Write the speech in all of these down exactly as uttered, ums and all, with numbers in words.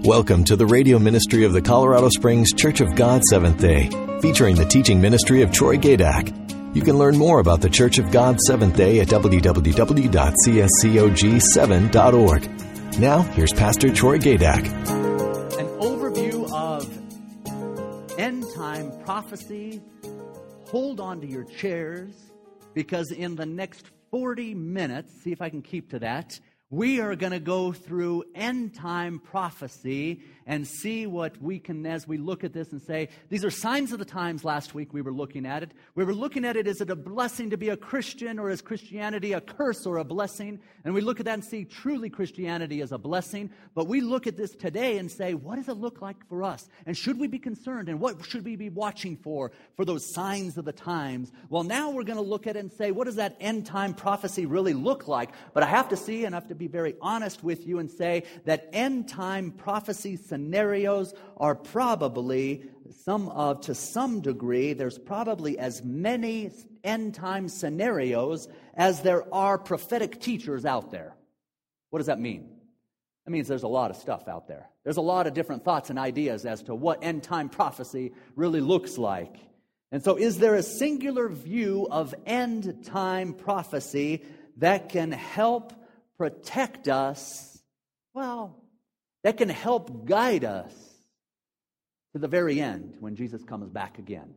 Welcome to the radio ministry of the Colorado Springs Church of God Seventh-day, featuring the teaching ministry of Troy Gadak. You can learn more about the Church of God Seventh-day at w w w dot c s c o g seven dot org. Now, here's Pastor Troy Gadak. An overview of end-time prophecy. Hold on to your chairs, because in the next forty minutes, see if I can keep to that, we are going to go through end-time prophecy and see what we can, as we look at this and say, these are signs of the times. Last week we were looking at it. We were looking at it, is it a blessing to be a Christian, or is Christianity a curse or a blessing? And we look at that and see truly Christianity is a blessing. But we look at this today and say, what does it look like for us? And should we be concerned? And what should we be watching for, for those signs of the times? Well, now we're going to look at it and say, what does that end-time prophecy really look like? But I have to see, and I have to be very honest with you and say that end-time prophecy scenarios are probably some of, to some degree, there's probably as many end-time scenarios as there are prophetic teachers out there. What does that mean? That means there's a lot of stuff out there. There's a lot of different thoughts and ideas as to what end-time prophecy really looks like. And so is there a singular view of end-time prophecy that can help protect us, well, that can help guide us to the very end when Jesus comes back again?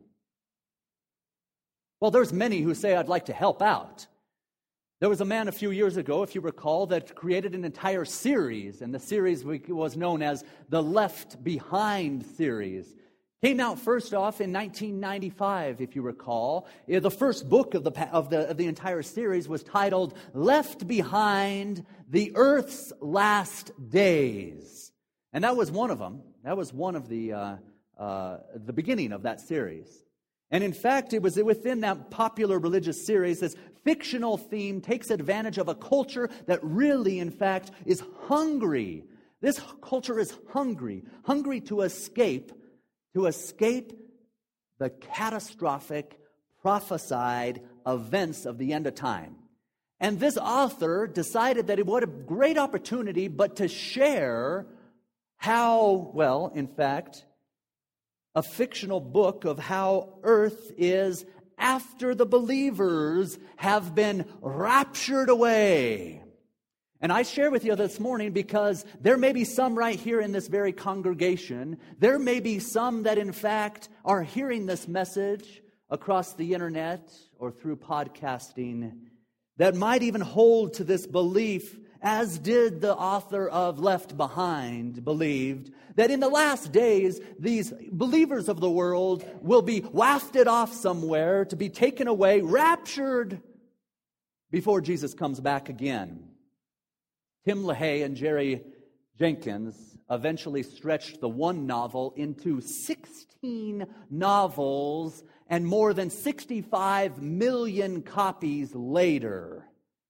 Well, there's many who say, I'd like to help out. There was a man a few years ago, if you recall, that created an entire series, and the series was known as the Left Behind series. Came out first off in nineteen ninety-five, if you recall. The first book of the, of the of the entire series was titled Left Behind: The Earth's Last Days. And that was one of them. That was one of the uh, uh, the beginning of that series. And in fact, it was within that popular religious series, this fictional theme takes advantage of a culture that really, in fact, is hungry. This culture is hungry, hungry to escape to escape the catastrophic, prophesied events of the end of time. And this author decided that it was a great opportunity, but to share how, well, in fact, a fictional book of how earth is after the believers have been raptured away. And I share with you this morning because there may be some right here in this very congregation. There may be some that, in fact, are hearing this message across the internet or through podcasting that might even hold to this belief, as did the author of Left Behind believed, that in the last days, these believers of the world will be wafted off somewhere to be taken away, raptured, before Jesus comes back again. Tim LaHaye and Jerry Jenkins eventually stretched the one novel into sixteen novels, and more than sixty-five million copies later.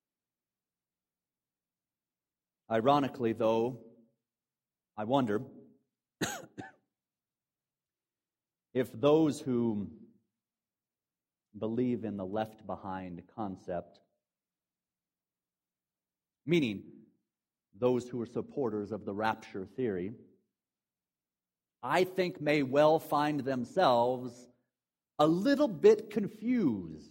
Ironically, though, I wonder if those who believe in the left behind concept, meaning those who are supporters of the rapture theory, I think may well find themselves a little bit confused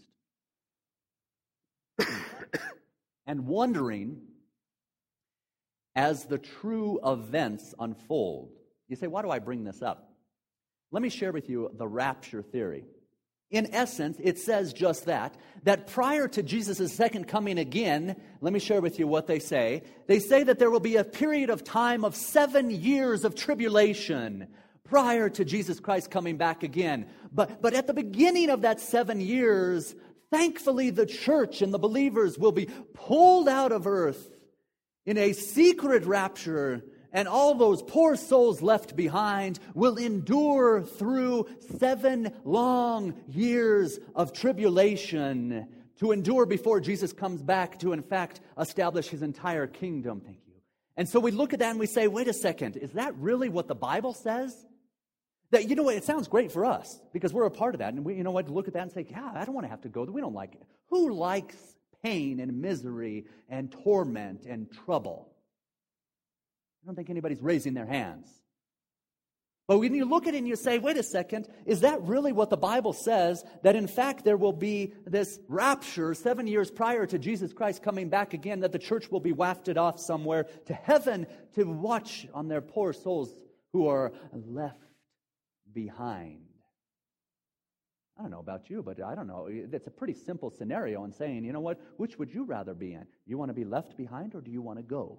and wondering as the true events unfold. You say, why do I bring this up? Let me share with you the rapture theory. In essence, it says just that, that prior to Jesus' second coming again, let me share with you what they say. They say that there will be a period of time of seven years of tribulation prior to Jesus Christ coming back again. But, but at the beginning of that seven years, thankfully the church and the believers will be pulled out of earth in a secret rapture, and all those poor souls left behind will endure through seven long years of tribulation to endure before Jesus comes back to, in fact, establish his entire kingdom. Thank you. And so we look at that and we say, wait a second, is that really what the Bible says? That, you know what, it sounds great for us because we're a part of that. And we, you know what, look at that and say, yeah, I don't want to have to go there. We don't like it. Who likes pain and misery and torment and trouble? I don't think anybody's raising their hands. But when you look at it and you say, wait a second, is that really what the Bible says? That in fact there will be this rapture seven years prior to Jesus Christ coming back again, that the church will be wafted off somewhere to heaven to watch on their poor souls who are left behind. I don't know about you, but I don't know. It's a pretty simple scenario in saying, you know what, which would you rather be in? You want to be left behind or do you want to go?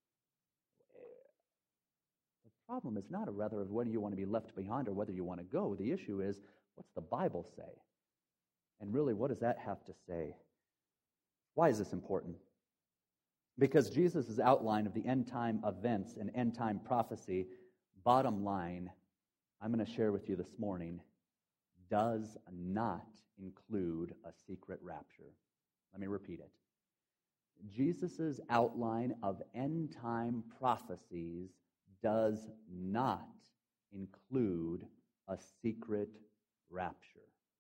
The problem is not whether whether you want to be left behind or whether you want to go. The issue is, what's the Bible say? And really, what does that have to say? Why is this important? Because Jesus' outline of the end-time events and end-time prophecy, bottom line, I'm going to share with you this morning, does not include a secret rapture. Let me repeat it. Jesus' outline of end-time prophecies does not include a secret rapture.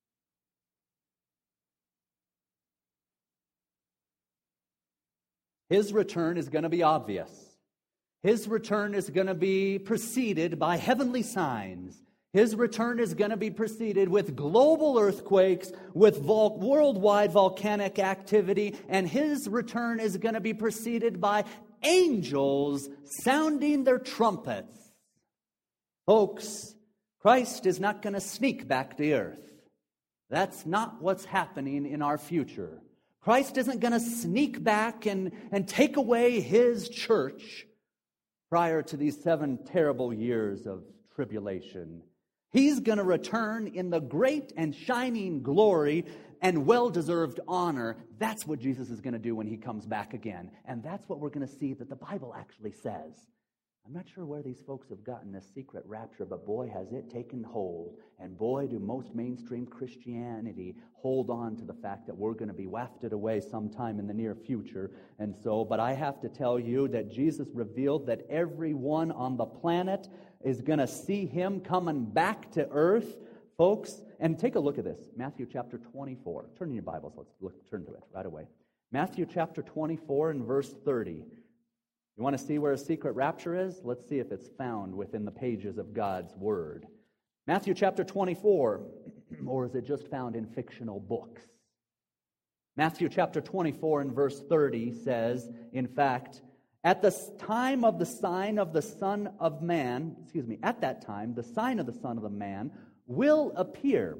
His return is going to be obvious. His return is going to be preceded by heavenly signs. His return is going to be preceded with global earthquakes, with vol- worldwide volcanic activity, and his return is going to be preceded by angels sounding their trumpets. Folks, Christ is not going to sneak back to earth. That's not what's happening in our future. Christ isn't going to sneak back and, and take away his church prior to these seven terrible years of tribulation. He's going to return in the great and shining glory and well-deserved honor. That's what Jesus is going to do when he comes back again. And that's what we're going to see that the Bible actually says. I'm not sure where these folks have gotten this secret rapture, but boy, has it taken hold. And boy, do most mainstream Christianity hold on to the fact that we're going to be wafted away sometime in the near future. And so, but I have to tell you that Jesus revealed that everyone on the planet is going to see him coming back to earth. Folks, and take a look at this. Matthew chapter twenty-four. Turn in your Bibles. Let's look, turn to it right away. Matthew chapter twenty-four and verse thirty. You want to see where a secret rapture is? Let's see if it's found within the pages of God's Word. Matthew chapter twenty-four, or is it just found in fictional books? Matthew chapter twenty-four and verse thirty says, in fact, at the time of the sign of the Son of Man, excuse me, at that time, the sign of the Son of the Man will appear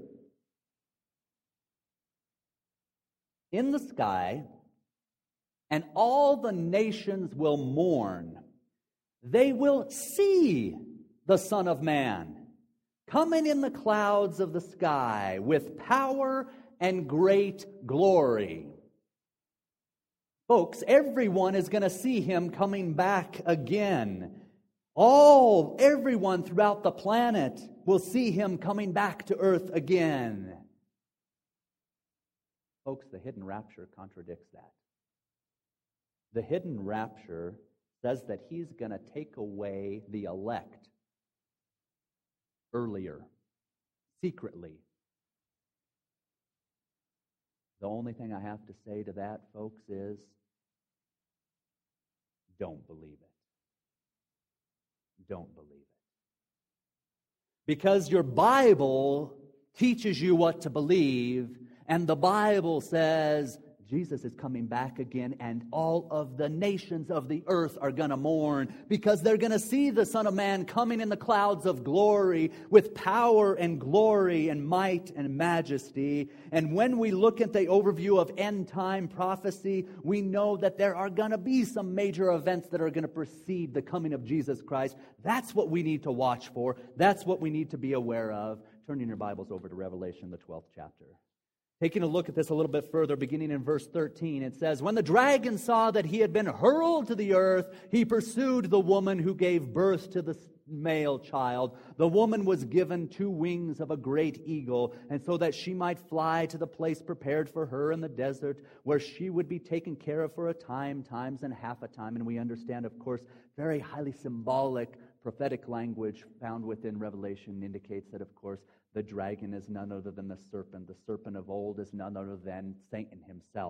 in the sky, and all the nations will mourn. They will see the Son of Man coming in the clouds of the sky with power and great glory. Folks, everyone is going to see him coming back again. All, everyone throughout the planet will see him coming back to earth again. Folks, the hidden rapture contradicts that. The hidden rapture says that he's going to take away the elect earlier, secretly. The only thing I have to say to that, folks, is don't believe it. Don't believe it. Because your Bible teaches you what to believe, and the Bible says Jesus is coming back again, and all of the nations of the earth are going to mourn because they're going to see the Son of Man coming in the clouds of glory with power and glory and might and majesty. And when we look at the overview of end-time prophecy, we know that there are going to be some major events that are going to precede the coming of Jesus Christ. That's what we need to watch for. That's what we need to be aware of. Turn in your Bibles over to Revelation, the twelfth chapter. Taking a look at this a little bit further, beginning in verse thirteen, it says, when the dragon saw that he had been hurled to the earth, he pursued the woman who gave birth to the male child. The woman was given two wings of a great eagle, and so that she might fly to the place prepared for her in the desert, where she would be taken care of for a time, times and half a time. And we understand, of course, very highly symbolic prophetic language found within Revelation indicates that, of course, the dragon is none other than the serpent. The serpent of old is none other than Satan himself.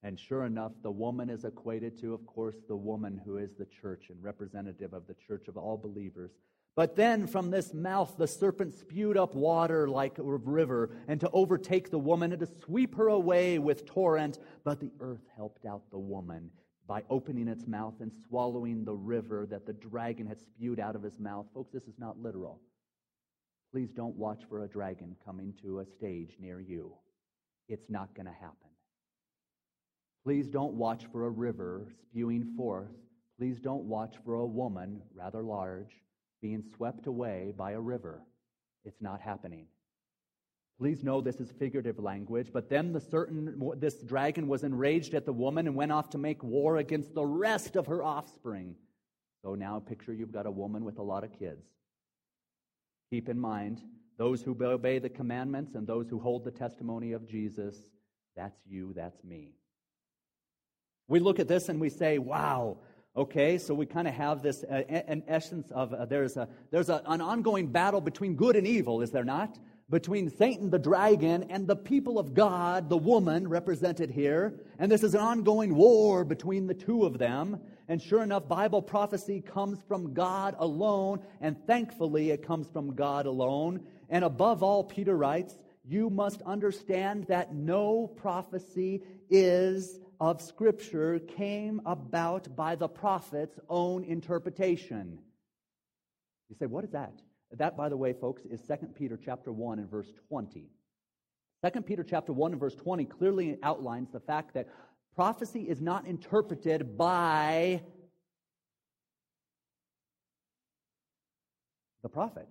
And sure enough, the woman is equated to, of course, the woman who is the church and representative of the church of all believers. But then from this mouth the serpent spewed up water like a river, and to overtake the woman and to sweep her away with torrent. But the earth helped out the woman by opening its mouth and swallowing the river that the dragon had spewed out of his mouth. Folks, this is not literal. Please don't watch for a dragon coming to a stage near you. It's not going to happen. Please don't watch for a river spewing forth. Please don't watch for a woman, rather large, being swept away by a river. It's not happening. Please know this is figurative language, but then the certain this dragon was enraged at the woman and went off to make war against the rest of her offspring. So now picture you've got a woman with a lot of kids. Keep in mind, those who obey the commandments and those who hold the testimony of Jesus, that's you, that's me. We look at this and we say, wow, okay, so we kind of have this, uh, an essence of, uh, there's a there's a, an ongoing battle between good and evil, is there not? Between Satan, the dragon, and the people of God, the woman represented here. And this is an ongoing war between the two of them. And sure enough, Bible prophecy comes from God alone, and thankfully it comes from God alone. And above all, Peter writes, you must understand that no prophecy is of Scripture came about by the prophet's own interpretation. You say, what is that? That, by the way, folks, is Second Peter chapter one and verse twenty. Second Peter chapter one and verse twenty clearly outlines the fact that prophecy is not interpreted by the prophet.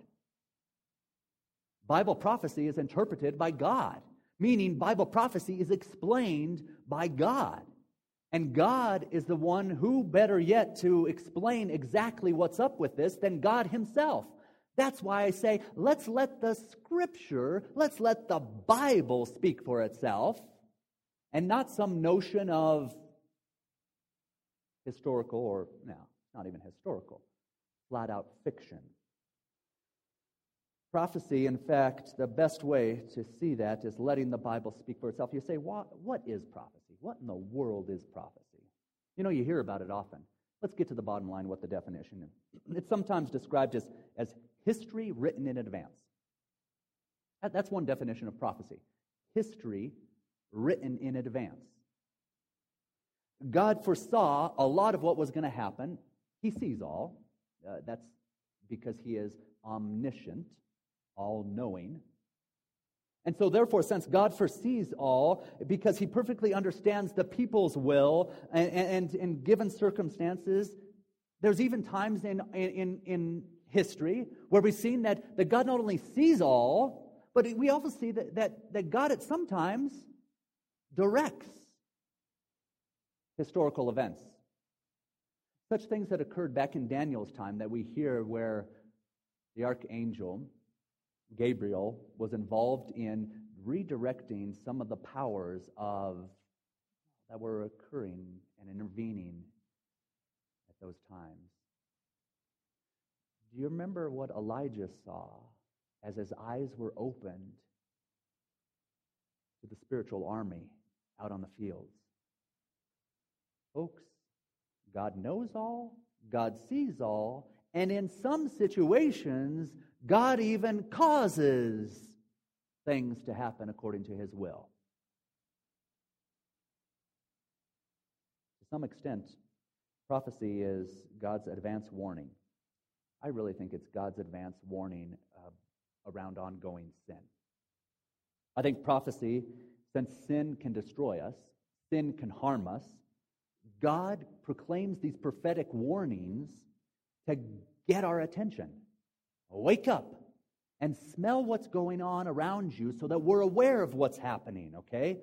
Bible prophecy is interpreted by God, meaning Bible prophecy is explained by God. And God is the one who, better yet, to explain exactly what's up with this than God himself. That's why I say, let's let the Scripture, let's let the Bible speak for itself, and not some notion of historical, or, no, not even historical, flat-out fiction. Prophecy, in fact, the best way to see that is letting the Bible speak for itself. You say, what, what is prophecy? What in the world is prophecy? You know, you hear about it often. Let's get to the bottom line, what the definition is. It's sometimes described as, as history written in advance. That, that's one definition of prophecy. History written in advance. God foresaw a lot of what was going to happen. He sees all. Uh, that's because he is omniscient, all-knowing. And so therefore, since God foresees all, because he perfectly understands the people's will, and, and in given circumstances, there's even times in, in, in history where we've seen that, that God not only sees all, but we also see that, that, that God at sometimes directs historical events. Such things that occurred back in Daniel's time that we hear where the archangel Gabriel was involved in redirecting some of the powers of that were occurring and intervening at those times. Do you remember what Elijah saw as his eyes were opened to the spiritual army out on the fields? Folks, God knows all, God sees all, and in some situations, God even causes things to happen according to his will. To some extent, prophecy is God's advance warning. I really think it's God's advance warning uh, around ongoing sin. I think prophecy, since sin can destroy us, sin can harm us, God proclaims these prophetic warnings to get our attention. Wake up and smell what's going on around you so that we're aware of what's happening, okay?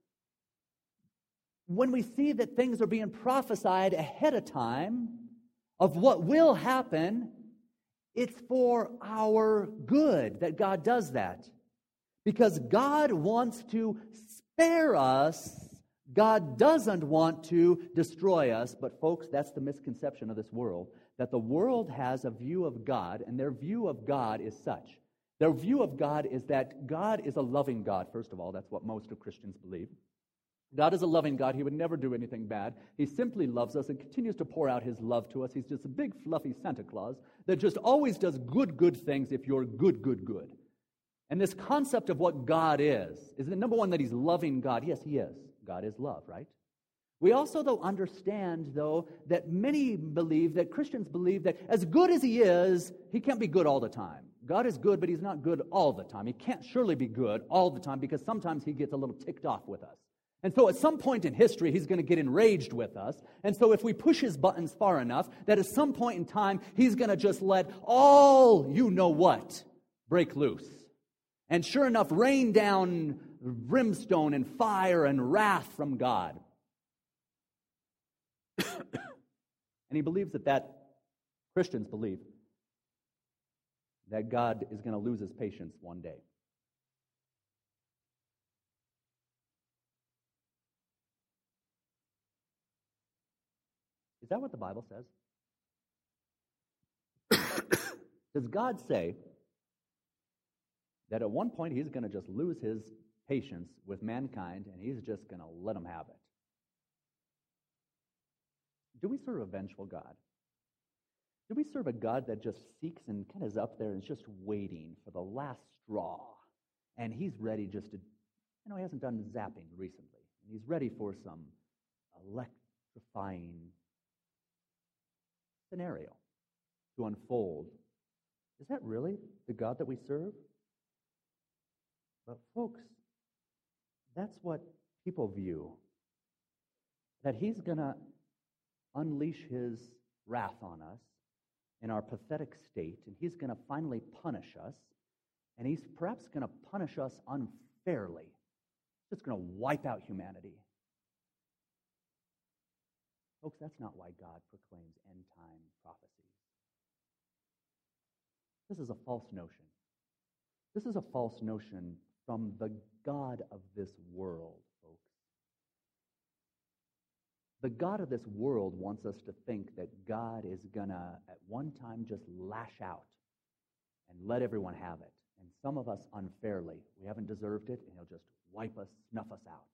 When we see that things are being prophesied ahead of time of what will happen, it's for our good that God does that. Because God wants to spare us. God doesn't want to destroy us. But folks, that's the misconception of this world. That the world has a view of God, and their view of God is such. Their view of God is that God is a loving God, first of all. That's what most of Christians believe. God is a loving God. He would never do anything bad. He simply loves us and continues to pour out his love to us. He's just a big, fluffy Santa Claus that just always does good, good things if you're good, good, good. And this concept of what God is, is the number one, that he's loving God. Yes, he is. God is love, right? We also, though, understand, though, that many believe, that Christians believe that as good as he is, he can't be good all the time. God is good, but he's not good all the time. He can't surely be good all the time because sometimes he gets a little ticked off with us. And so at some point in history, he's going to get enraged with us. And so if we push his buttons far enough, that at some point in time, he's going to just let all you know what break loose. And sure enough, rain down brimstone and fire and wrath from God. And he believes that that, Christians believe, that God is going to lose his patience one day. Is that what the Bible says? Does God say that at one point he's going to just lose his patience with mankind and he's just going to let them have it? Do we serve a vengeful God? Do we serve a God that just seeks and kind of is up there and is just waiting for the last straw? And he's ready just to, you know, he hasn't done zapping recently. And he's ready for some electrifying scenario to unfold. Is that really the God that we serve? But folks, that's what people view. That he's going to unleash his wrath on us in our pathetic state, and he's going to finally punish us, and he's perhaps going to punish us unfairly. He's just going to wipe out humanity. Folks, that's not why God proclaims end-time prophecies. This is a false notion. This is a false notion from the God of this world, folks. The God of this world wants us to think that God is going to, at one time, just lash out and let everyone have it. And some of us unfairly, we haven't deserved it, and he'll just wipe us, snuff us out.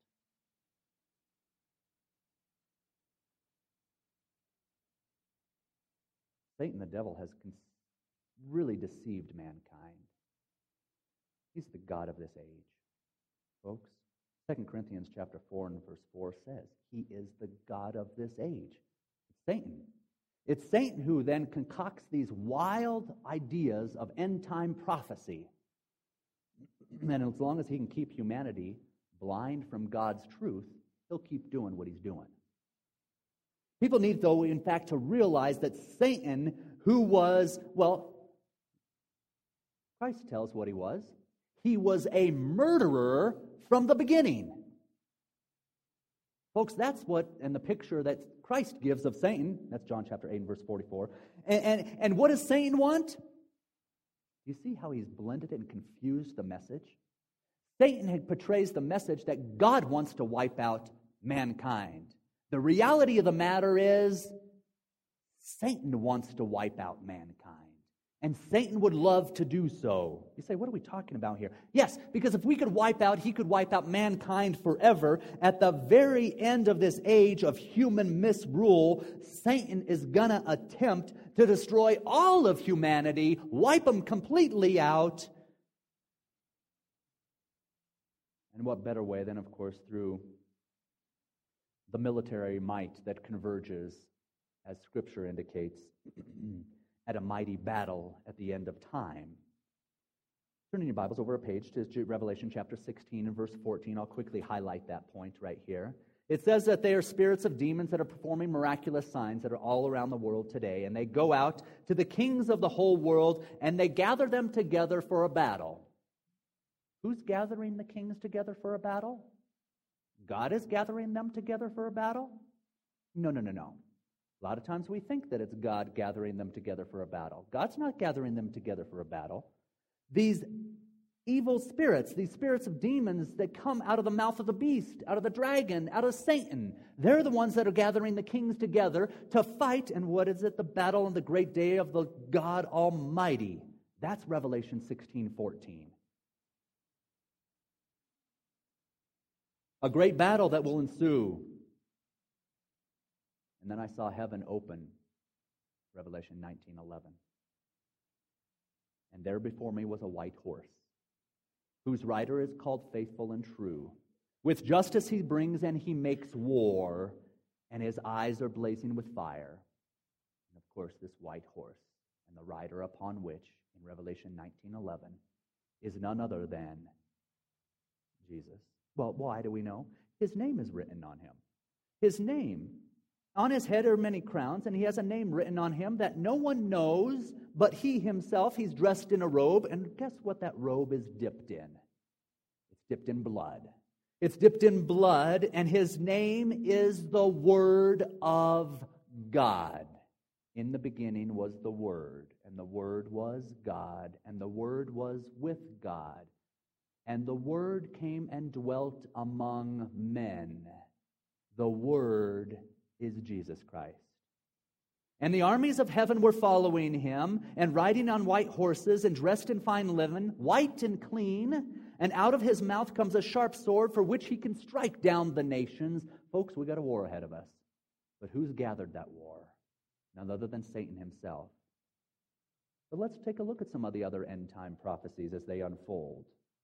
Satan, the devil, has really deceived mankind. He's the God of this age, folks. Second Corinthians chapter four and verse four says, he is the God of this age. It's Satan. It's Satan who then concocts these wild ideas of end-time prophecy. And as long as he can keep humanity blind from God's truth, he'll keep doing what he's doing. People need, though, in fact, to realize that Satan, who was, well, Christ tells what he was. He was a murderer from the beginning. Folks, that's what, and the picture that Christ gives of Satan, that's John chapter eight and verse forty-four. And, and, and what does Satan want? You see how he's blended and confused the message? Satan had portrays the message that God wants to wipe out mankind. The reality of the matter is, Satan wants to wipe out mankind. And Satan would love to do so. You say, what are we talking about here? Yes, because if we could wipe out, he could wipe out mankind forever. At the very end of this age of human misrule, Satan is going to attempt to destroy all of humanity, wipe them completely out. And what better way than, of course, through the military might that converges, as Scripture indicates, at a mighty battle at the end of time. Turning your Bibles over a page to Revelation chapter sixteen and verse fourteen. I'll quickly highlight that point right here. It says that they are spirits of demons that are performing miraculous signs that are all around the world today. And they go out to the kings of the whole world and they gather them together for a battle. Who's gathering the kings together for a battle? God is gathering them together for a battle? No, no, no, no. A lot of times we think that it's God gathering them together for a battle. God's not gathering them together for a battle. These evil spirits, these spirits of demons that come out of the mouth of the beast, out of the dragon, out of Satan, they're the ones that are gathering the kings together to fight. And what is it? The battle on the great day of the God Almighty. That's Revelation sixteen fourteen. A great battle that will ensue. And then I saw heaven open, Revelation nineteen eleven. And there before me was a white horse, whose rider is called Faithful and True. With justice he brings and he makes war, and his eyes are blazing with fire. And of course, this white horse and the rider upon which, in Revelation nineteen eleven, is none other than Jesus. Well, why do we know? His name is written on him. His name. On his head are many crowns, and he has a name written on him that no one knows but he himself. He's dressed in a robe, and guess what that robe is dipped in? It's dipped in blood. It's dipped in blood, and his name is the Word of God. In the beginning was the Word, and the Word was God, and the Word was with God. And the Word came and dwelt among men. The Word is Jesus Christ. And the armies of heaven were following him, and riding on white horses, and dressed in fine linen, white and clean. And out of his mouth comes a sharp sword, for which he can strike down the nations. Folks, we got a war ahead of us. But who's gathered that war? None other than Satan himself. But let's take a look at some of the other end-time prophecies as they unfold.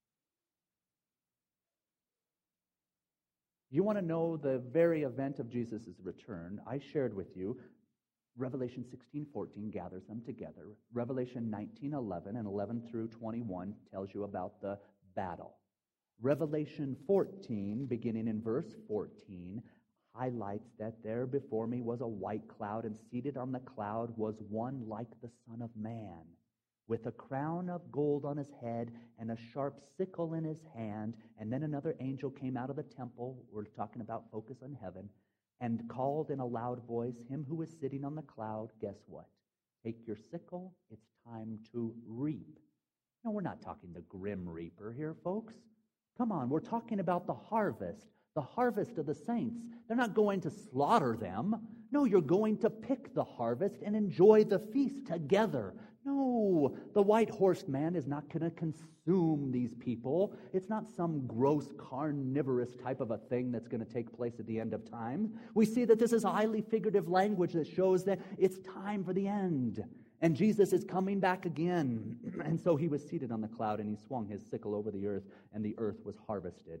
You want to know the very event of Jesus' return? I shared with you Revelation sixteen fourteen gathers them together. Revelation nineteen eleven and eleven through twenty-one tells you about the battle. Revelation fourteen, beginning in verse fourteen, highlights that there before me was a white cloud, and seated on the cloud was one like the Son of Man, with a crown of gold on his head and a sharp sickle in his hand. And then another angel came out of the temple, we're talking about focus on heaven, and called in a loud voice him who was sitting on the cloud, guess what? Take your sickle, it's time to reap. No, we're not talking the grim reaper here, folks. Come on, we're talking about the harvest, the harvest of the saints. They're not going to slaughter them. No, you're going to pick the harvest and enjoy the feast together. No, the white horse man is not going to consume these people. It's not some gross carnivorous type of a thing that's going to take place at the end of time. We see that this is highly figurative language that shows that it's time for the end. And Jesus is coming back again. And so he was seated on the cloud, and he swung his sickle over the earth, and the earth was harvested.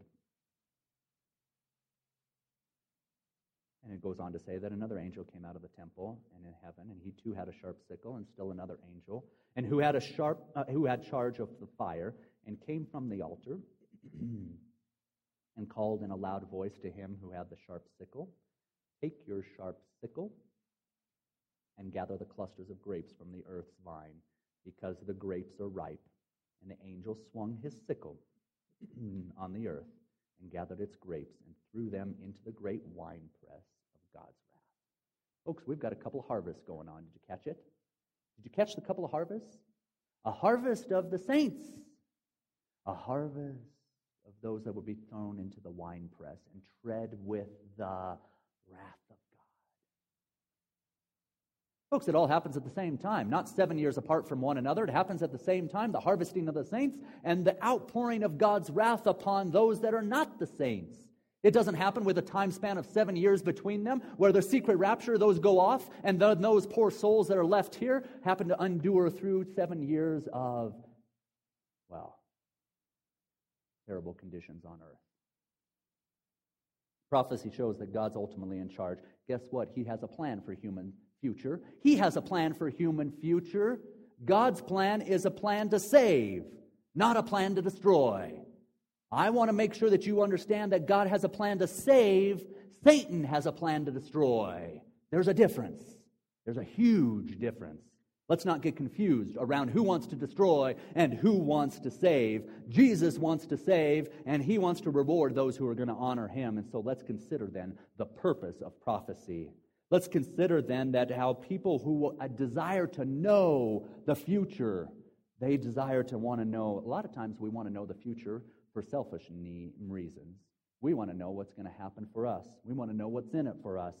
And it goes on to say that another angel came out of the temple and in heaven, and he too had a sharp sickle, and still another angel, and who had a sharp, uh, who had charge of the fire, and came from the altar, and called in a loud voice to him who had the sharp sickle, "Take your sharp sickle, and gather the clusters of grapes from the earth's vine, because the grapes are ripe." And the angel swung his sickle on the earth, and gathered its grapes, and threw them into the great winepress of God's wrath. Folks, we've got a couple of harvests going on. Did you catch it? Did you catch the couple of harvests? A harvest of the saints. A harvest of those that will be thrown into the winepress and tread with the wrath of God. Folks, it all happens at the same time, not seven years apart from one another. It happens at the same time, the harvesting of the saints and the outpouring of God's wrath upon those that are not the saints. It doesn't happen with a time span of seven years between them, where the secret rapture, those go off, and then those poor souls that are left here happen to endure through seven years of, well, terrible conditions on earth. Prophecy shows that God's ultimately in charge. Guess what? He has a plan for human future. He has a plan for human future. God's plan is a plan to save, not a plan to destroy. I want to make sure that you understand that God has a plan to save. Satan has a plan to destroy. There's a difference. There's a huge difference. Let's not get confused around who wants to destroy and who wants to save. Jesus wants to save, and he wants to reward those who are going to honor him. And so let's consider then the purpose of prophecy. Let's consider then that how people who desire to know the future, they desire to want to know. A lot of times we want to know the future for selfish need, reasons. We want to know what's going to happen for us. We want to know what's in it for us.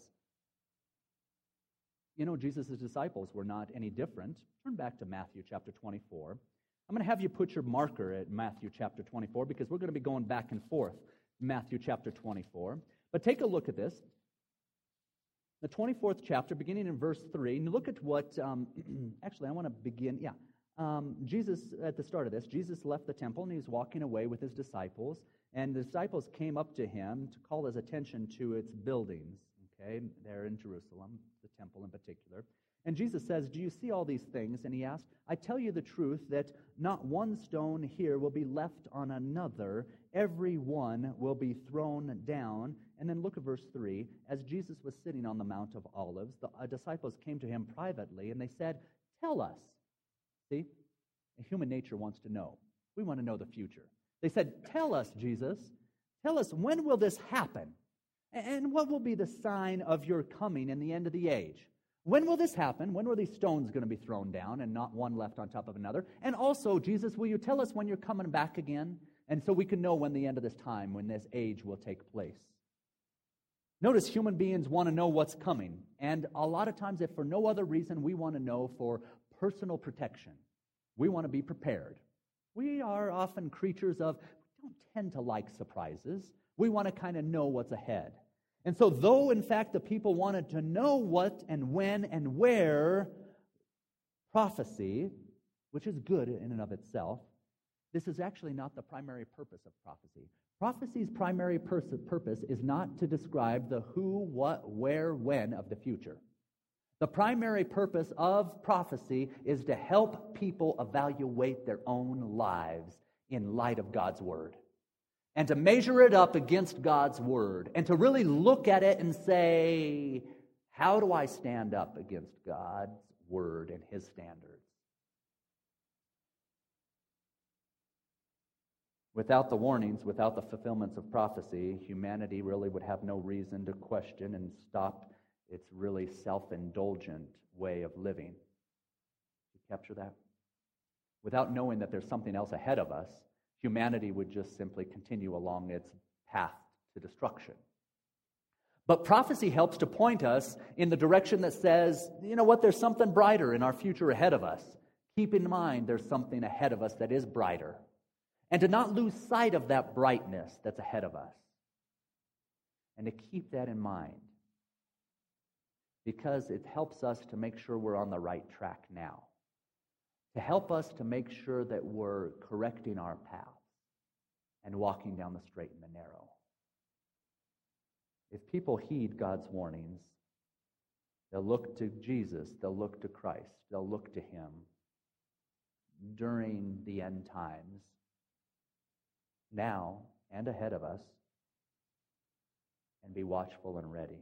You know, Jesus' disciples were not any different. Turn back to Matthew chapter twenty-four. I'm going to have you put your marker at Matthew chapter twenty-four because we're going to be going back and forth Matthew chapter twenty-four. But take a look at this. The twenty-fourth chapter, beginning in verse three, and look at what, um, actually, I want to begin, yeah. Um, Jesus, at the start of this, Jesus left the temple, and he was walking away with his disciples, and the disciples came up to him to call his attention to its buildings, okay, there in Jerusalem, the temple in particular. And Jesus says, "Do you see all these things?" And he asked, "I tell you the truth that not one stone here will be left on another. Every one will be thrown down." And then look at verse three. As Jesus was sitting on the Mount of Olives, the uh, disciples came to him privately, and they said, "Tell us." See, human nature wants to know. We want to know the future. They said, "Tell us, Jesus. Tell us, when will this happen? And what will be the sign of your coming in the end of the age? When will this happen? When are these stones going to be thrown down and not one left on top of another? And also, Jesus, will you tell us when you're coming back again? And so we can know when the end of this time, when this age will take place." Notice human beings want to know what's coming. And a lot of times, if for no other reason, we want to know for personal protection. We want to be prepared. We are often creatures of, we don't tend to like surprises. We want to kind of know what's ahead. And so though, in fact, the people wanted to know what and when and where, prophecy, which is good in and of itself, this is actually not the primary purpose of prophecy. Prophecy's primary pers- purpose is not to describe the who, what, where, when of the future. The primary purpose of prophecy is to help people evaluate their own lives in light of God's Word, and to measure it up against God's Word, and to really look at it and say, how do I stand up against God's Word and His standards? Without the warnings, without the fulfillments of prophecy, humanity really would have no reason to question and stop its really self-indulgent way of living. You capture that? Without knowing that there's something else ahead of us, humanity would just simply continue along its path to destruction. But prophecy helps to point us in the direction that says, you know what, there's something brighter in our future ahead of us. Keep in mind there's something ahead of us that is brighter. And to not lose sight of that brightness that's ahead of us. And to keep that in mind. Because it helps us to make sure we're on the right track now. To help us to make sure that we're correcting our path and walking down the straight and the narrow. If people heed God's warnings, they'll look to Jesus, they'll look to Christ, they'll look to Him during the end times, now and ahead of us, and be watchful and ready.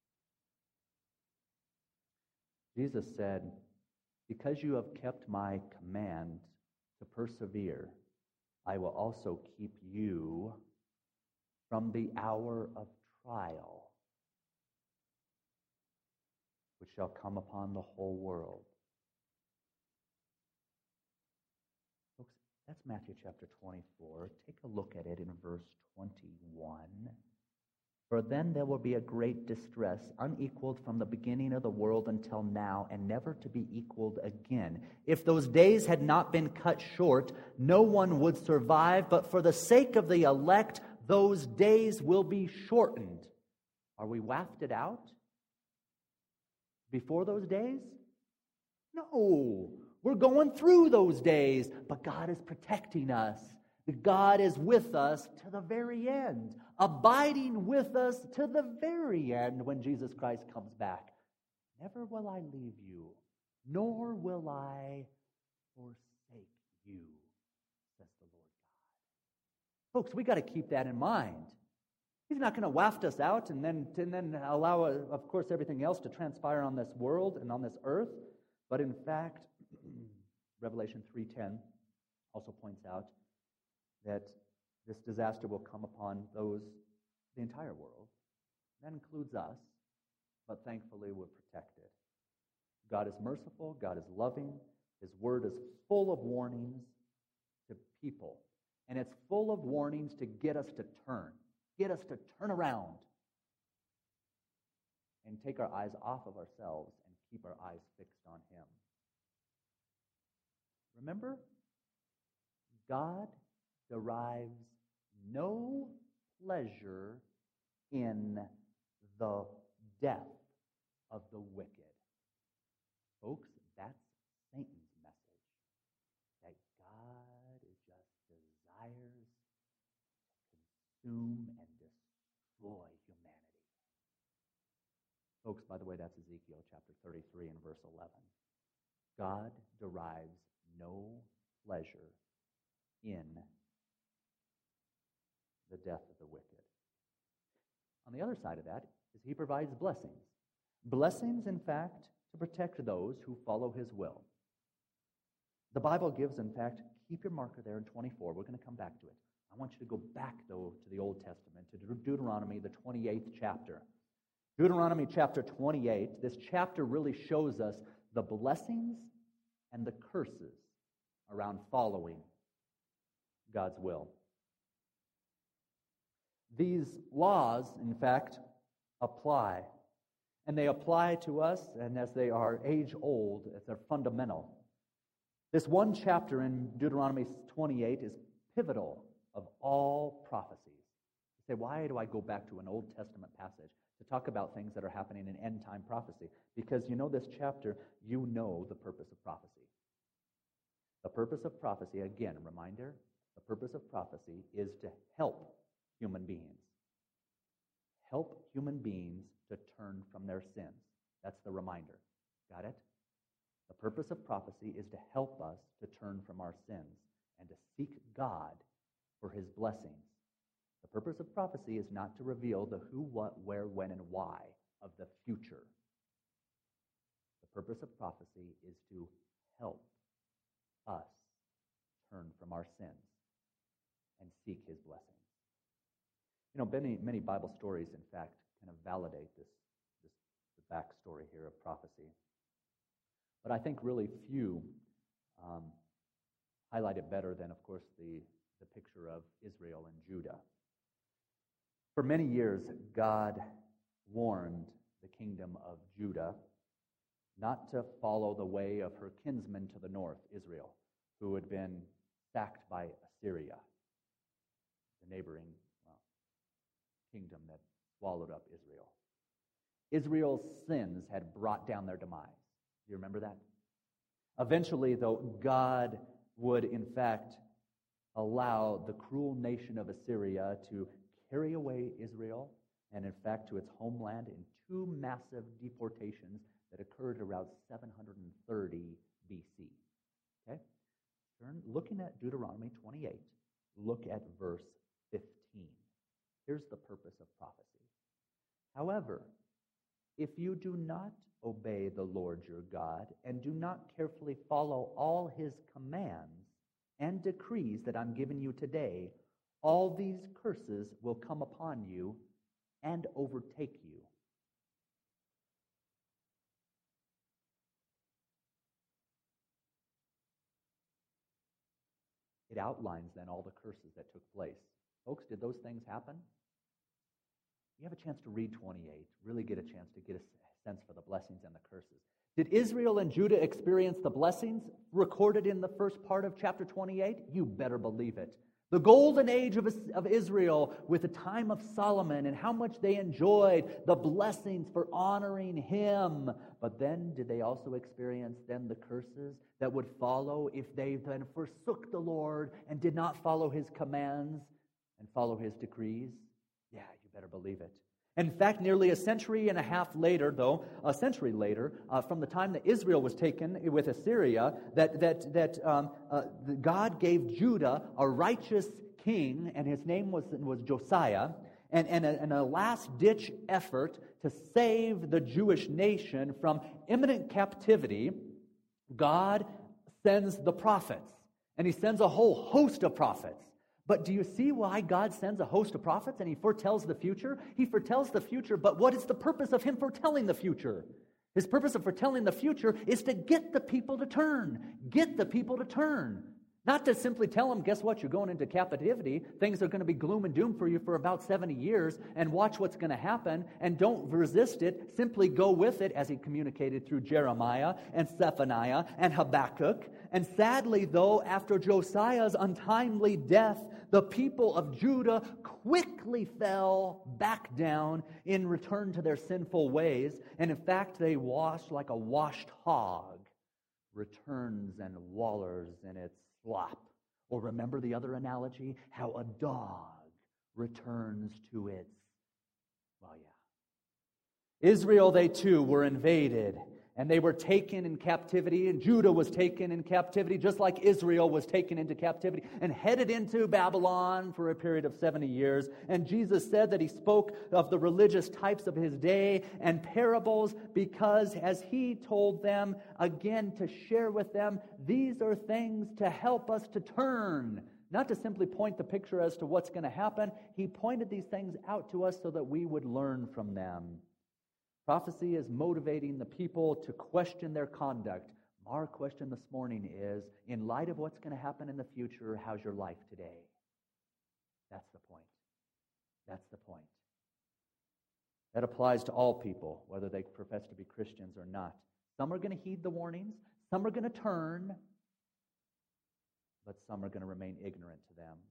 Jesus said, "Because you have kept my command to persevere, I will also keep you from the hour of trial, which shall come upon the whole world." Folks, that's Matthew chapter twenty-four. Take a look at it in verse twenty-one. "For then there will be a great distress, unequaled from the beginning of the world until now, and never to be equaled again. If those days had not been cut short, no one would survive, but for the sake of the elect, those days will be shortened." Are we wafted out before those days? No. We're going through those days, but God is protecting us. God is with us to the very end, abiding with us to the very end when Jesus Christ comes back. "Never will I leave you, nor will I forsake you," says the Lord God. Folks, we got to keep that in mind. He's not going to waft us out and then, and then allow, uh, of course, everything else to transpire on this world and on this earth. But in fact, Revelation three ten also points out that this disaster will come upon those, the entire world. That includes us, but thankfully we're protected. God is merciful, God is loving, His Word is full of warnings to people. And it's full of warnings to get us to turn, get us to turn around and take our eyes off of ourselves and keep our eyes fixed on Him. Remember, God derives no pleasure in the death of the wicked. Folks, that's Satan's message, that God just desires to consume and destroy humanity. Folks, by the way, that's Ezekiel chapter thirty-three and verse eleven. God derives no pleasure in the death of the wicked. On the other side of that is he provides blessings. Blessings, in fact, to protect those who follow his will. The Bible gives, in fact, keep your marker there in twenty-four. We're going to come back to it. I want you to go back, though, to the Old Testament, to De- Deuteronomy, the twenty-eighth chapter. Deuteronomy chapter twenty-eight, this chapter really shows us the blessings and the curses around following God's will. These laws, in fact, apply. And they apply to us, and as they are age-old, as they're fundamental. This one chapter in Deuteronomy twenty-eight is pivotal of all prophecies. You say, why do I go back to an Old Testament passage to talk about things that are happening in end-time prophecy? Because you know this chapter, you know the purpose of prophecy. The purpose of prophecy, again, a reminder, the purpose of prophecy is to help human beings. Help human beings to turn from their sins. That's the reminder. Got it? The purpose of prophecy is to help us to turn from our sins and to seek God for his blessings. The purpose of prophecy is not to reveal the who, what, where, when, and why of the future. The purpose of prophecy is to help us turn from our sins and seek his blessings. You know, many, many Bible stories, in fact, kind of validate this, this the backstory here of prophecy. But I think really few um, highlight it better than, of course, the, the picture of Israel and Judah. For many years, God warned the kingdom of Judah not to follow the way of her kinsman to the north, Israel, who had been sacked by Assyria, the neighboring well, kingdom that swallowed up Israel. Israel's sins had brought down their demise. Do you remember that? Eventually, though, God would, in fact, allow the cruel nation of Assyria to carry away Israel, and in fact to its homeland in two massive deportations that occurred around seven hundred thirty B C. Okay? Turn, looking at Deuteronomy twenty-eight, look at verse fifteen. Here's the purpose of prophecy. However, if you do not obey the Lord your God and do not carefully follow all his commands and decrees that I'm giving you today, all these curses will come upon you and overtake you. It outlines then all the curses that took place. Folks, did those things happen? You have a chance to read twenty-eight, really get a chance to get a sense for the blessings and the curses. Did Israel and Judah experience the blessings recorded in the first part of chapter twenty-eight? You better believe it. The golden age of, of Israel with the time of Solomon and how much they enjoyed the blessings for honoring him. But then did they also experience then the curses that would follow if they then forsook the Lord and did not follow his commands and follow his decrees? Yeah, you better believe it. In fact, nearly a century and a half later, though, a century later, uh, from the time that Israel was taken with Assyria, that that that um, uh, God gave Judah a righteous king, and his name was was Josiah, and and a, and a last-ditch effort to save the Jewish nation from imminent captivity. God sends the prophets, and he sends a whole host of prophets. But do you see why God sends a host of prophets and he foretells the future? He foretells the future, but what is the purpose of him foretelling the future? His purpose of foretelling the future is to get the people to turn. Get the people to turn. Not to simply tell them, guess what, you're going into captivity. Things are going to be gloom and doom for you for about seventy years, and watch what's going to happen, and don't resist it. Simply go with it, as he communicated through Jeremiah and Zephaniah and Habakkuk. And sadly, though, after Josiah's untimely death, the people of Judah quickly fell back down in return to their sinful ways. And in fact, they washed like a washed hog returns and wallers in its slop. Or remember the other analogy? How a dog returns to its, well, yeah. Israel, they too were invaded, and they were taken in captivity, and Judah was taken in captivity, just like Israel was taken into captivity and headed into Babylon for a period of seventy years. And Jesus said that he spoke of the religious types of his day and parables because, as he told them, again, to share with them, these are things to help us to turn, not to simply point the picture as to what's going to happen. He pointed these things out to us so that we would learn from them. Prophecy is motivating the people to question their conduct. Our question this morning is, in light of what's going to happen in the future, how's your life today? That's the point. That's the point. That applies to all people, whether they profess to be Christians or not. Some are going to heed the warnings, some are going to turn, but some are going to remain ignorant to them.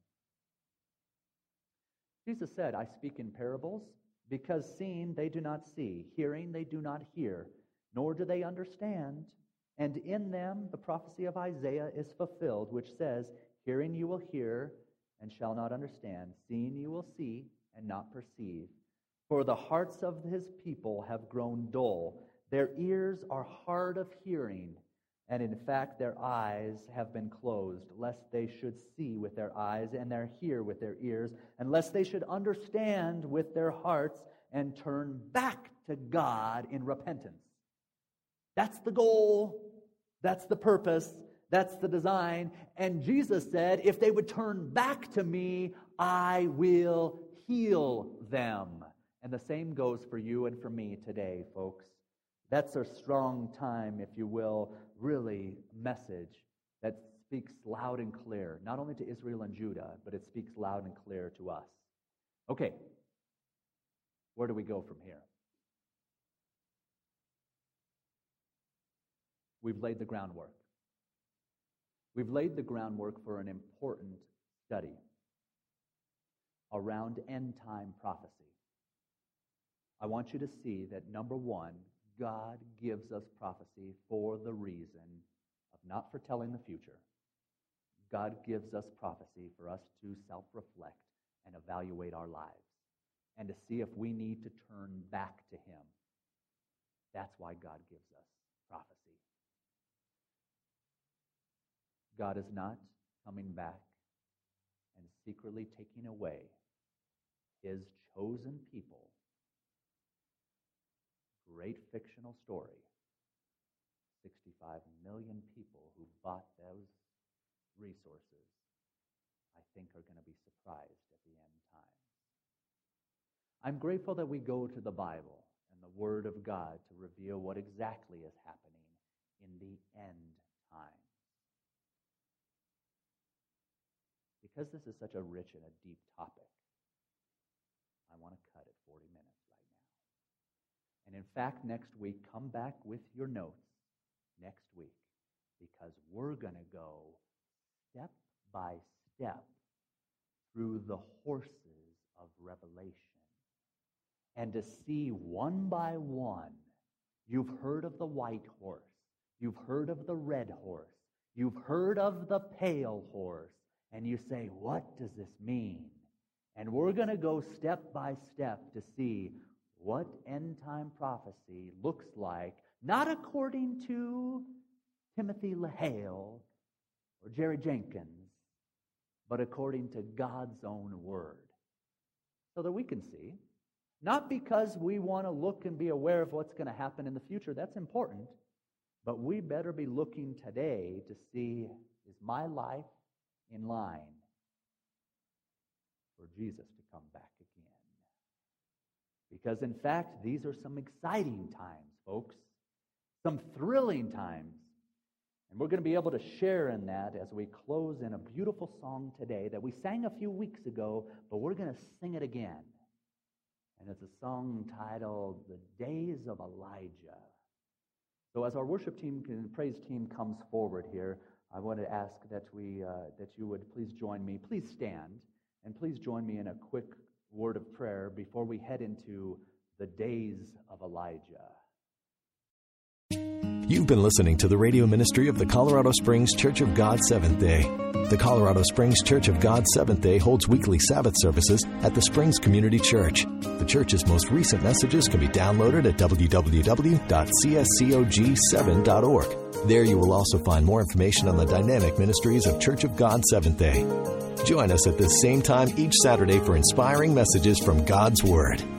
Jesus said, I speak in parables, because seeing they do not see, hearing they do not hear, nor do they understand. And in them the prophecy of Isaiah is fulfilled, which says, hearing you will hear and shall not understand, seeing you will see and not perceive. For the hearts of his people have grown dull, their ears are hard of hearing, and in fact their eyes have been closed, lest they should see with their eyes and their hear with their ears, and lest they should understand with their hearts and turn back to God in repentance. That's the goal. That's the purpose. That's the design. And Jesus said, if they would turn back to me, I will heal them. And the same goes for you and for me today, folks. That's a strong time, if you will, really message that speaks loud and clear, not only to Israel and Judah, but it speaks loud and clear to us. Okay, where do we go from here? We've laid the groundwork. We've laid the groundwork for an important study around end-time prophecy. I want you to see that, number one, God gives us prophecy for the reason of not foretelling the future. God gives us prophecy for us to self-reflect and evaluate our lives and to see if we need to turn back to Him. That's why God gives us prophecy. God is not coming back and secretly taking away His chosen people. Great fictional story. sixty-five million people who bought those resources, I think, are going to be surprised at the end times. I'm grateful that we go to the Bible and the Word of God to reveal what exactly is happening in the end times. Because this is such a rich and a deep topic, I want to cut it forty minutes right now. And in fact, next week, come back with your notes next week, because we're going to go step by step through the horses of Revelation and to see one by one. You've heard of the white horse. You've heard of the red horse. You've heard of the pale horse. And you say, what does this mean? And we're going to go step by step to see what end-time prophecy looks like, not according to Timothy LaHale or Jerry Jenkins, but according to God's own Word, so that we can see. Not because we want to look and be aware of what's going to happen in the future. That's important. But we better be looking today to see, is my life in line for Jesus to come back again? Because, in fact, these are some exciting times, folks. Some thrilling times. And we're going to be able to share in that as we close in a beautiful song today that we sang a few weeks ago, but we're going to sing it again. And it's a song titled, The Days of Elijah. So as our worship team and praise team comes forward here, I want to ask that we uh, that you would please join me. Please stand, and please join me in a quick word of prayer before we head into the days of Elijah. You've been listening to the radio ministry of the Colorado Springs Church of God Seventh-day. The Colorado Springs Church of God Seventh-day holds weekly Sabbath services at the Springs Community Church. The church's most recent messages can be downloaded at w w w dot c s c o g seven dot org. There you will also find more information on the dynamic ministries of Church of God Seventh-day. Join us at this same time each Saturday for inspiring messages from God's Word.